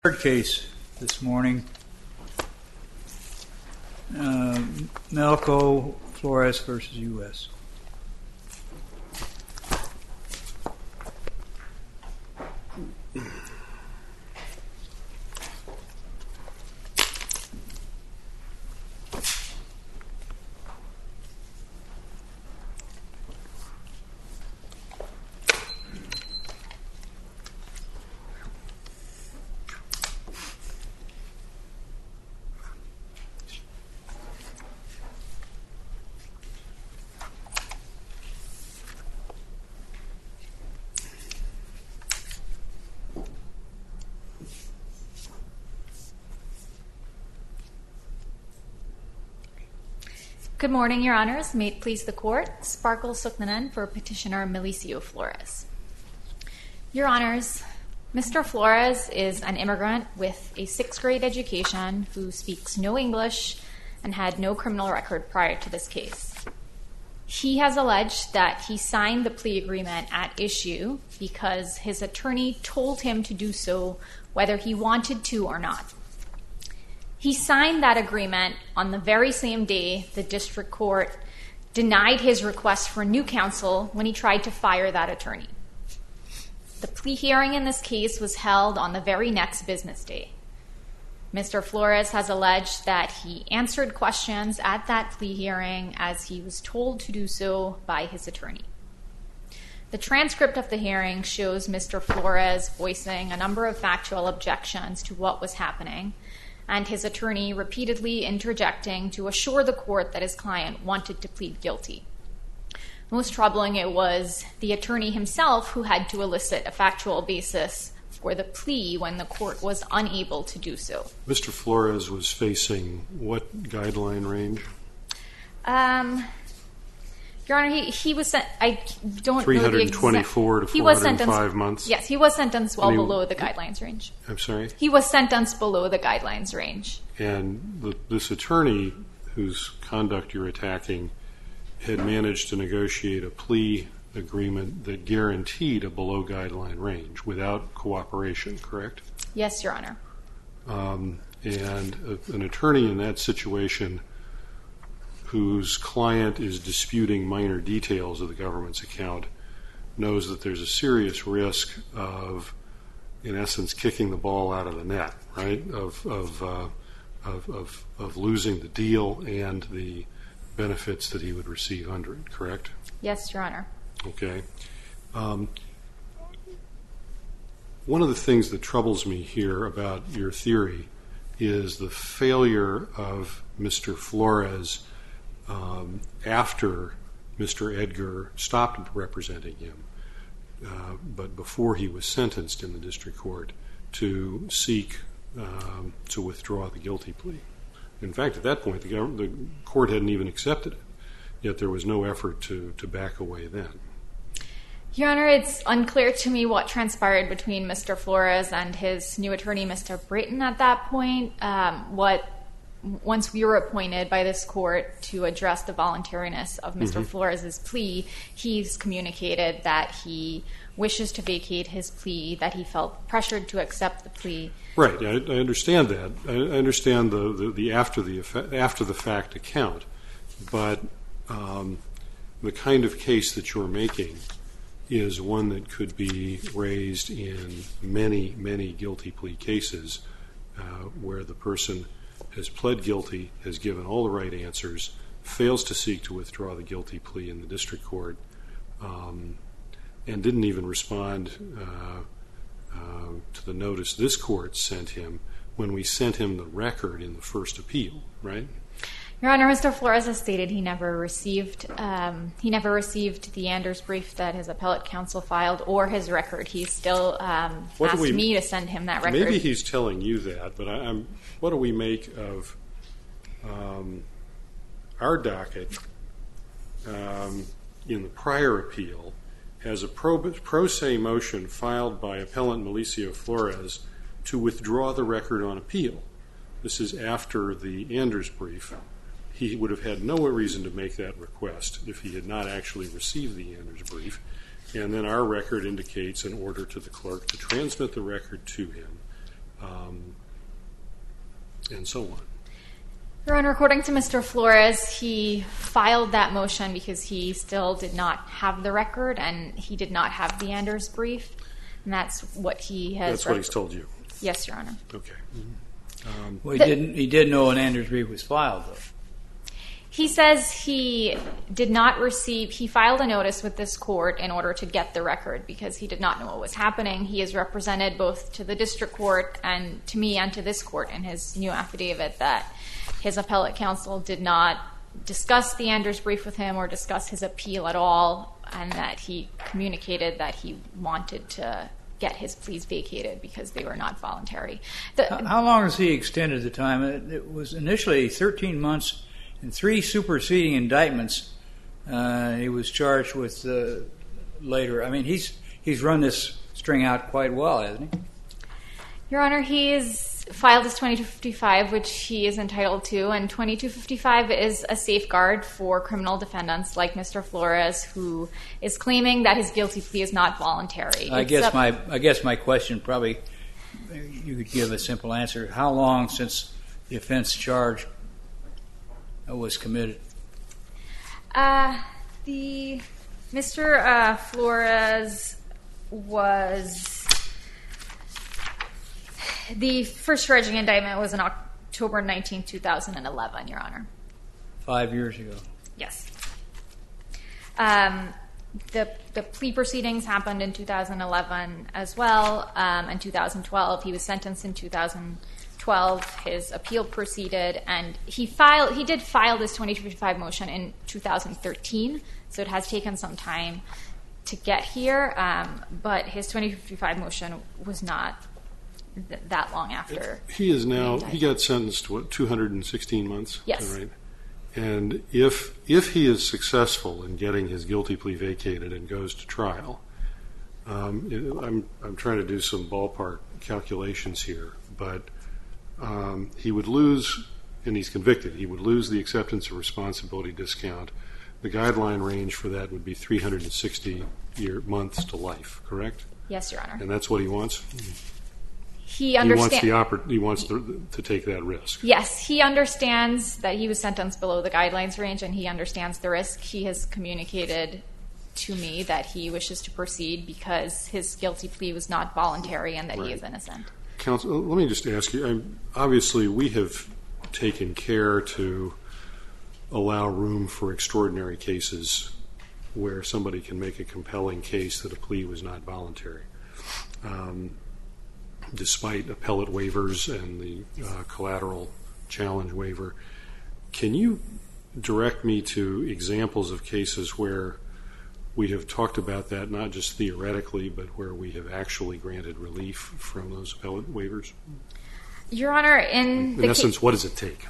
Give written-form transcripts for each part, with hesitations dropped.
Third case this morning, Melco Flores v. U.S. Good morning, Your Honors. May it please the Court. Sparkle Suknanen for Petitioner Milicio Flores. Your Honors, Mr. Flores is an immigrant with a sixth-grade education who speaks no English and had no criminal record prior to this case. He has alleged that he signed the plea agreement at issue because his attorney told him to do so whether he wanted to or not. He signed that agreement on the very same day the district court denied his request for new counsel when he tried to fire that attorney. The plea hearing in this case was held on the very next business day. Mr. Flores has alleged that he answered questions at that plea hearing as he was told to do so by his attorney. The transcript of the hearing shows Mr. Flores voicing a number of factual objections to what was happening, and his attorney repeatedly interjecting to assure the court that his client wanted to plead guilty. Most troubling, it was the attorney himself who had to elicit a factual basis for the plea when the court was unable to do so. Mr. Flores was facing what guideline range? Your Honor, he was sent. I don't know the exact. 324 to 405 months? Yes, he was sentenced well below the guidelines range. I'm sorry? He was sentenced below the guidelines range. And this attorney whose conduct you're attacking had managed to negotiate a plea agreement that guaranteed a below guideline range without cooperation, correct? Yes, Your Honor. And an attorney in that situation whose client is disputing minor details of the government's account knows that there's a serious risk of, in essence, kicking the ball out of the net, right? Of losing the deal and the benefits that he would receive under it, correct? Yes, Your Honor. Okay. One of the things that troubles me here about your theory is the failure of Mr. Flores after Mr. Edgar stopped representing him, but before he was sentenced in the district court, to seek to withdraw the guilty plea. In fact, at that point, the court hadn't even accepted it, yet there was no effort to back away then. Your Honor, it's unclear to me what transpired between Mr. Flores and his new attorney, Mr. Brayton, at that point. Once we were appointed by this court to address the voluntariness of Mr. Flores' plea, he's communicated that he wishes to vacate his plea, that he felt pressured to accept the plea. Right, I understand that. I understand the after the fact account, but the kind of case that you're making is one that could be raised in many, many guilty plea cases where the person has pled guilty, has given all the right answers, fails to seek to withdraw the guilty plea in the district court, and didn't even respond to the notice this court sent him when we sent him the record in the first appeal, right? Your Honor, Mr. Flores has stated he never received the Anders brief that his appellate counsel filed or his record. He still asked me to send him that record. Maybe he's telling you that, but what do we make of our docket in the prior appeal has a pro se motion filed by appellant Milicio Flores to withdraw the record on appeal. This is after the Anders brief. He would have had no reason to make that request if he had not actually received the Anders brief. And then our record indicates an order to the clerk to transmit the record to him and so on. Your Honor, according to Mr. Flores, he filed that motion because he still did not have the record and he did not have the Anders brief. And that's what he has... That's what he's told you? Yes, Your Honor. Okay. Well, he did know an Anders brief was filed, though. He says he did not receive... He filed a notice with this court in order to get the record because he did not know what was happening. He has represented both to the district court and to me and to this court in his new affidavit that his appellate counsel did not discuss the Anders brief with him or discuss his appeal at all, and that he communicated that he wanted to get his pleas vacated because they were not voluntary. How long has he extended the time? It was initially 13 months and 3 superseding indictments. He was charged with later. I mean, he's run this string out quite well, hasn't he? Your Honor, he has filed his 2255, which he is entitled to, and 2255 is a safeguard for criminal defendants like Mr. Flores, who is claiming that his guilty plea is not voluntary. I guess my question, probably you could give a simple answer. How long since the offense charge was committed? Mr. Flores was... The first charging indictment was on October 19, 2011, Your Honor. 5 years ago. Yes. The plea proceedings happened in 2011 as well. In 2012, he was sentenced in 2012. His appeal proceeded, and he did file this 2255 motion in 2013, so it has taken some time to get here. But his 2255 motion was not that long after. He got sentenced to what, 216 months? Yes. Is that right? And if he is successful in getting his guilty plea vacated and goes to trial, I'm trying to do some ballpark calculations here, but he would lose, and he's convicted, he would lose the acceptance of responsibility discount. The guideline range for that would be 360 months to life, correct? Yes, Your Honor. And that's what he wants? He wants to take that risk. Yes, he understands that he was sentenced below the guidelines range, and he understands the risk. He has communicated to me that he wishes to proceed because his guilty plea was not voluntary and that he is innocent. Counsel, let me just ask you, obviously we have taken care to allow room for extraordinary cases where somebody can make a compelling case that a plea was not voluntary. Despite appellate waivers and the collateral challenge waiver. Can you direct me to examples of cases where we have talked about that, not just theoretically, but where we have actually granted relief from those appellate waivers? Your Honor, in essence, what does it take?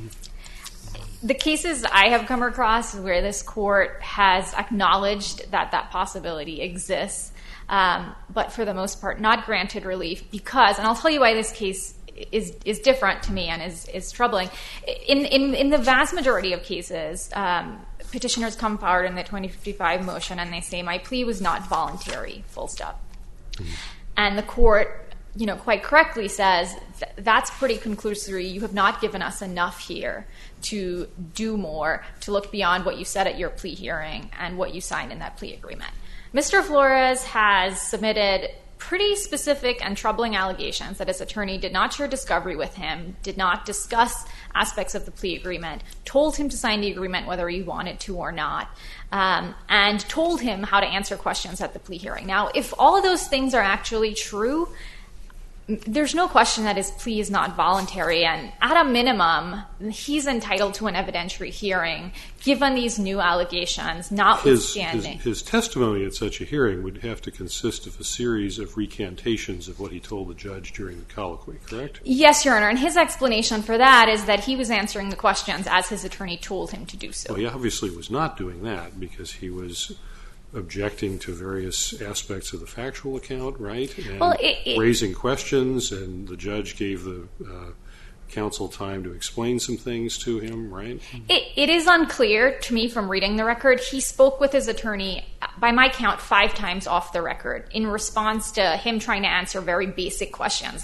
The cases I have come across where this court has acknowledged that that possibility exists, but for the most part not granted relief because, and I'll tell you why this case is different to me and is troubling. In the vast majority of cases, petitioners come forward in the 2055 motion and they say, my plea was not voluntary, full stop. Mm-hmm. And the court, quite correctly says, that's pretty conclusory. You have not given us enough here to do more, to look beyond what you said at your plea hearing and what you signed in that plea agreement. Mr. Flores has submitted pretty specific and troubling allegations that his attorney did not share discovery with him, did not discuss aspects of the plea agreement, told him to sign the agreement whether he wanted to or not, and told him how to answer questions at the plea hearing. Now, if all of those things are actually true, there's no question that his plea is not voluntary, and at a minimum, he's entitled to an evidentiary hearing, given these new allegations, notwithstanding. His testimony at such a hearing would have to consist of a series of recantations of what he told the judge during the colloquy, correct? Yes, Your Honor, and his explanation for that is that he was answering the questions as his attorney told him to do so. Well, he obviously was not doing that because he was objecting to various aspects of the factual account, right? And raising questions, and the judge gave the counsel time to explain some things to him, right? It is unclear to me from reading the record. He spoke with his attorney, by my count, 5 times off the record in response to him trying to answer very basic questions like,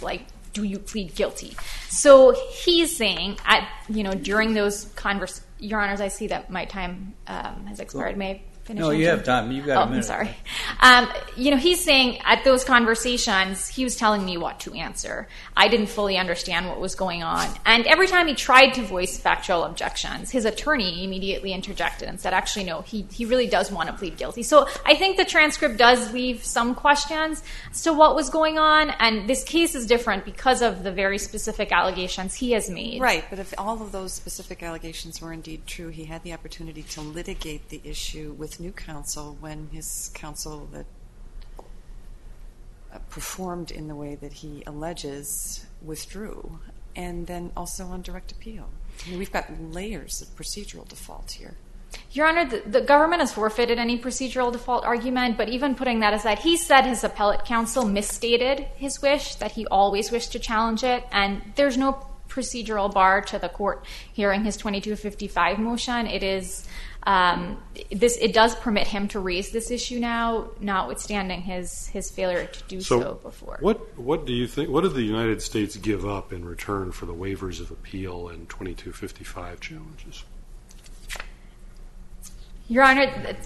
do you plead guilty? So he's saying, during those conversations, Your Honors, I see that my time has expired. May I finish? No, you have time. You've got a minute. I'm sorry. He's saying at those conversations, he was telling me what to answer. I didn't fully understand what was going on. And every time he tried to voice factual objections, his attorney immediately interjected and said, actually, no, he really does want to plead guilty. So I think the transcript does leave some questions as to what was going on. And this case is different because of the very specific allegations he has made. Right, but if all of those specific allegations were indeed true, he had the opportunity to litigate the issue with new counsel when his counsel that performed in the way that he alleges withdrew, and then also on direct appeal. I mean, we've got layers of procedural default here. Your Honor, the government has forfeited any procedural default argument, but even putting that aside, he said his appellate counsel misstated his wish, that he always wished to challenge it, and there's no procedural bar to the court hearing his 2255 motion. It is it does permit him to raise this issue now, notwithstanding his failure to do so before. What do you think? What did the United States give up in return for the waivers of appeal and 2255 challenges? Your Honor,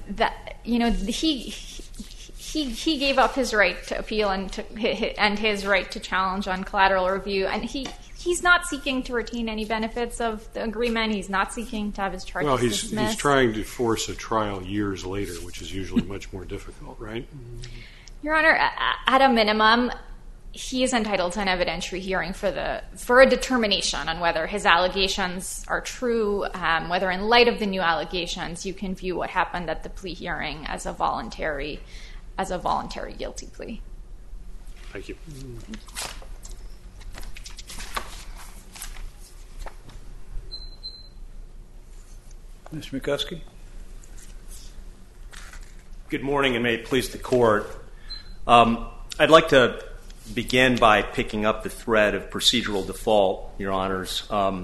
he gave up his right to appeal and his right to challenge on collateral review, and he's not seeking to retain any benefits of the agreement. He's not seeking to have his charges dismissed. Well, he's trying to force a trial years later, which is usually much more difficult, right? Your Honor, at a minimum, he is entitled to an evidentiary hearing for a determination on whether his allegations are true, whether in light of the new allegations you can view what happened at the plea hearing as a voluntary guilty plea. Thank you. Mr. McCuskey? Good morning, and may it please the Court. I'd like to begin by picking up the thread of procedural default, Your Honors.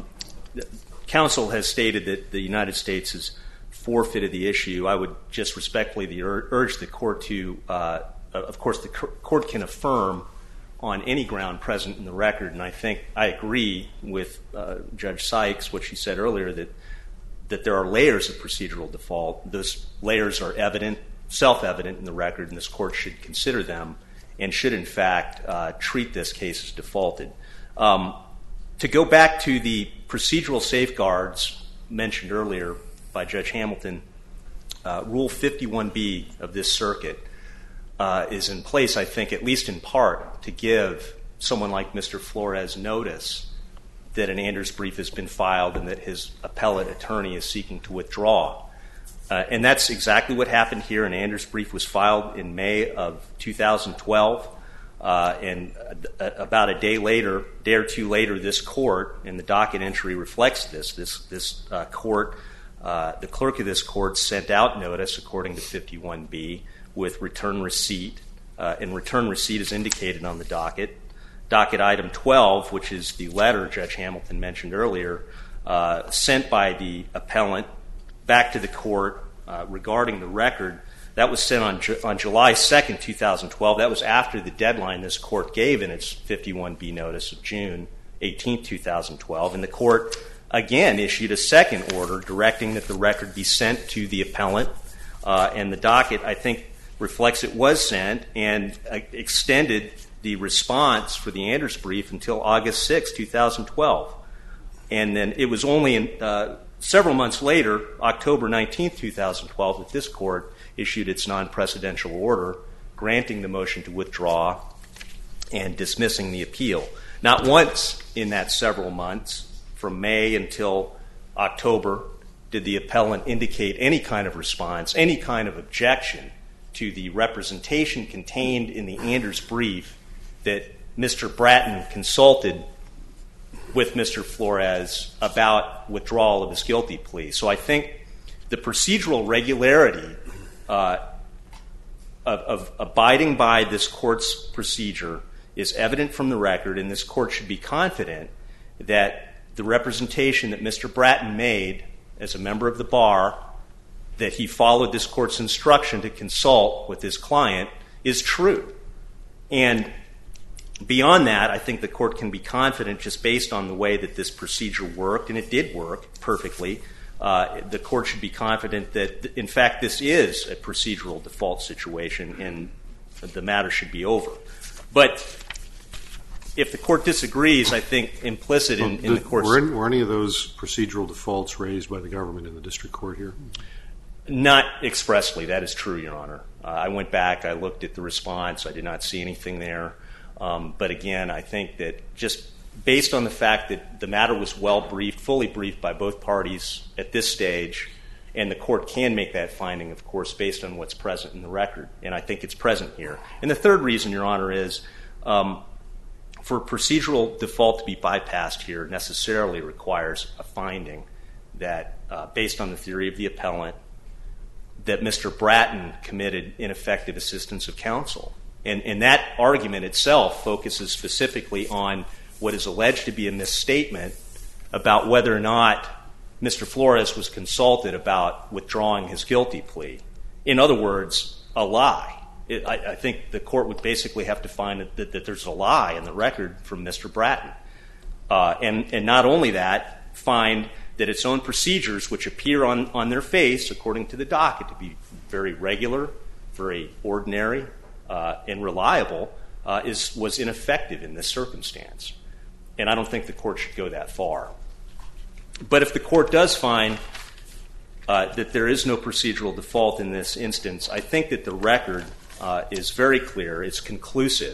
Counsel has stated that the United States has forfeited the issue. I would just respectfully urge the Court to, of course, the Court can affirm on any ground present in the record, and I think I agree with Judge Sykes, what she said earlier, that there are layers of procedural default. Those layers are self-evident in the record, and this Court should consider them and should, in fact, treat this case as defaulted. To go back to the procedural safeguards mentioned earlier by Judge Hamilton, Rule 51B of this circuit is in place, I think, at least in part, to give someone like Mr. Flores notice that an Anders brief has been filed and that his appellate attorney is seeking to withdraw. And that's exactly what happened here. An Anders brief was filed in May of 2012, and about a day or two later, this Court, and the docket entry reflects this Court, the clerk of this Court sent out notice, according to 51B, with return receipt, and return receipt is indicated on the docket. Docket item 12, which is the letter Judge Hamilton mentioned earlier, sent by the appellant back to the Court regarding the record, that was sent on July 2nd, 2012. That was after the deadline this Court gave in its 51B notice of June 18th, 2012. And the Court, again, issued a second order directing that the record be sent to the appellant. And the docket, I think, reflects it was sent and extended the response for the Anders brief until August 6, 2012. And then it was only several months later, October 19, 2012, that this Court issued its non-precedential order granting the motion to withdraw and dismissing the appeal. Not once in that several months, from May until October, did the appellant indicate any kind of response, any kind of objection to the representation contained in the Anders brief that Mr. Bratton consulted with Mr. Flores about withdrawal of his guilty plea. So I think the procedural regularity of abiding by this Court's procedure is evident from the record, and this Court should be confident that the representation that Mr. Bratton made as a member of the bar, that he followed this Court's instruction to consult with his client, is true. And Beyond that, I think the court can be confident just based on the way that this procedure worked, and it did work perfectly. The court should be confident that, in fact, this is a procedural default situation and the matter should be over. But if the court disagrees, I think implicit in the court's... Were any of those procedural defaults raised by the government in the district court here? Not expressly. That is true, Your Honor. I went back, I looked at the response, I did not see anything there. But again, I think that just based on the fact that the matter was well briefed, fully briefed by both parties at this stage, and the court can make that finding, of course, based on what's present in the record. And I think it's present here. And the third reason, Your Honor, is for procedural default to be bypassed here necessarily requires a finding that, based on the theory of the appellant, that Mr. Bratton committed ineffective assistance of counsel. And that argument itself focuses specifically on what is alleged to be a misstatement about whether or not Mr. Flores was consulted about withdrawing his guilty plea. In other words, a lie. I think the court would basically have to find that there's a lie in the record from Mr. Bratton. And not only that, find that its own procedures, which appear on their face, according to the docket, to be very regular, very ordinary, and reliable, was ineffective in this circumstance. And I don't think the court should go that far. But if the court does find that there is no procedural default in this instance, I think that the record is very clear, it's conclusive,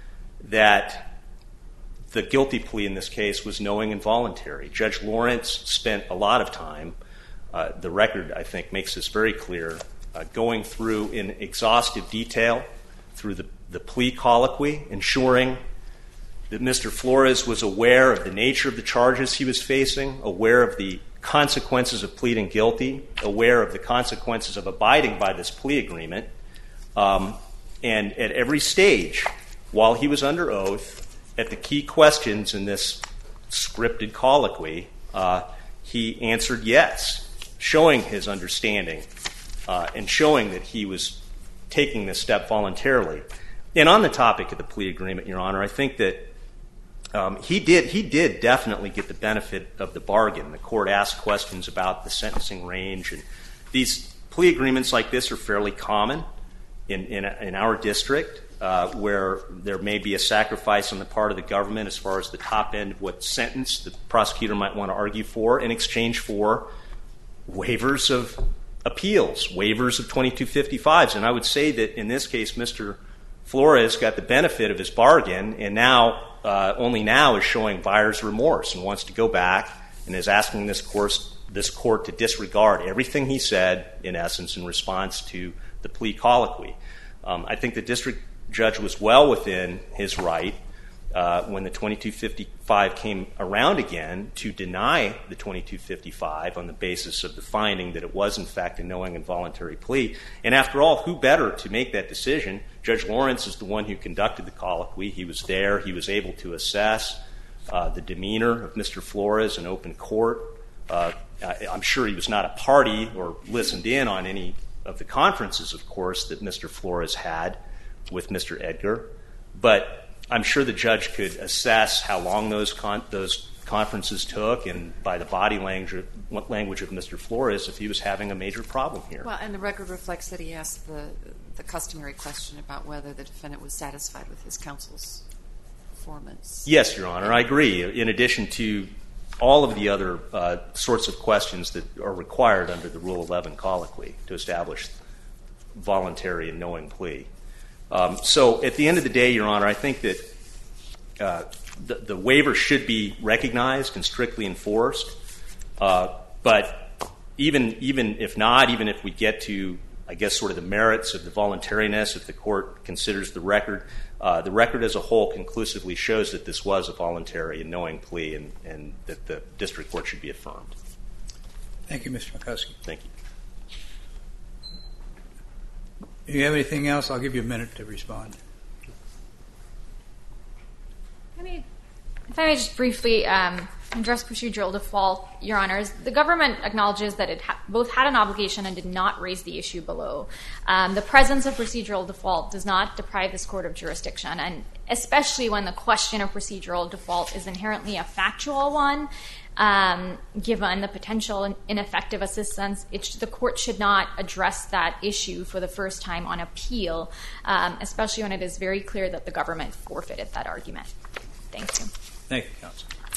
that the guilty plea in this case was knowing and voluntary. Judge Lawrence spent a lot of time, the record, I think, makes this very clear, going through in exhaustive detail through the plea colloquy, ensuring that Mr. Flores was aware of the nature of the charges he was facing, aware of the consequences of pleading guilty, aware of the consequences of abiding by this plea agreement. And at every stage, while he was under oath, at the key questions in this scripted colloquy, he answered yes, showing his understanding and showing that he was taking this step voluntarily. And on the topic of the plea agreement, Your Honor, I think that he did definitely get the benefit of the bargain. The court asked questions about the sentencing range, and these plea agreements like this are fairly common in our district, where there may be a sacrifice on the part of the government as far as the top end of what sentence the prosecutor might want to argue for in exchange for waivers of appeals, waivers of 2255s. And I would say that in this case, Mr. Flores got the benefit of his bargain, and now, only now, is showing buyer's remorse and wants to go back and is asking this court to disregard everything he said, in essence, in response to the plea colloquy. I think the district judge was well within his right when the 2255 came around again to deny the 2255 on the basis of the finding that it was, in fact, a knowing and voluntary plea. And after all, who better to make that decision? Judge Lawrence is the one who conducted the colloquy. He was there. He was able to assess the demeanor of Mr. Flores in open court. I'm sure he was not a party or listened in on any of the conferences, of course, that Mr. Flores had with Mr. Edgar. But I'm sure the judge could assess how long those conferences took, and by the body language of Mr. Flores, if he was having a major problem here. Well, and the record reflects that he asked the customary question about whether the defendant was satisfied with his counsel's performance. Yes, Your Honor, I agree. In addition to all of the other sorts of questions that are required under the Rule 11 colloquy to establish voluntary and knowing plea. So at the end of the day, Your Honor, I think that the waiver should be recognized and strictly enforced. But even if not, even if we get to, I guess, sort of the merits of the voluntariness, if the court considers the record as a whole conclusively shows that this was a voluntary and knowing plea, and that the district court should be affirmed. Thank you, Mr. McCuskey. Thank you. If you have anything else, I'll give you a minute to respond. If I may just briefly Address procedural default, Your Honors. The government acknowledges that it both had an obligation and did not raise the issue below. The presence of procedural default does not deprive this court of jurisdiction, and especially when the question of procedural default is inherently a factual one, given the potential ineffective assistance, the court should not address that issue for the first time on appeal, especially when it is very clear that the government forfeited that argument. Thank you. Thank you, counsel.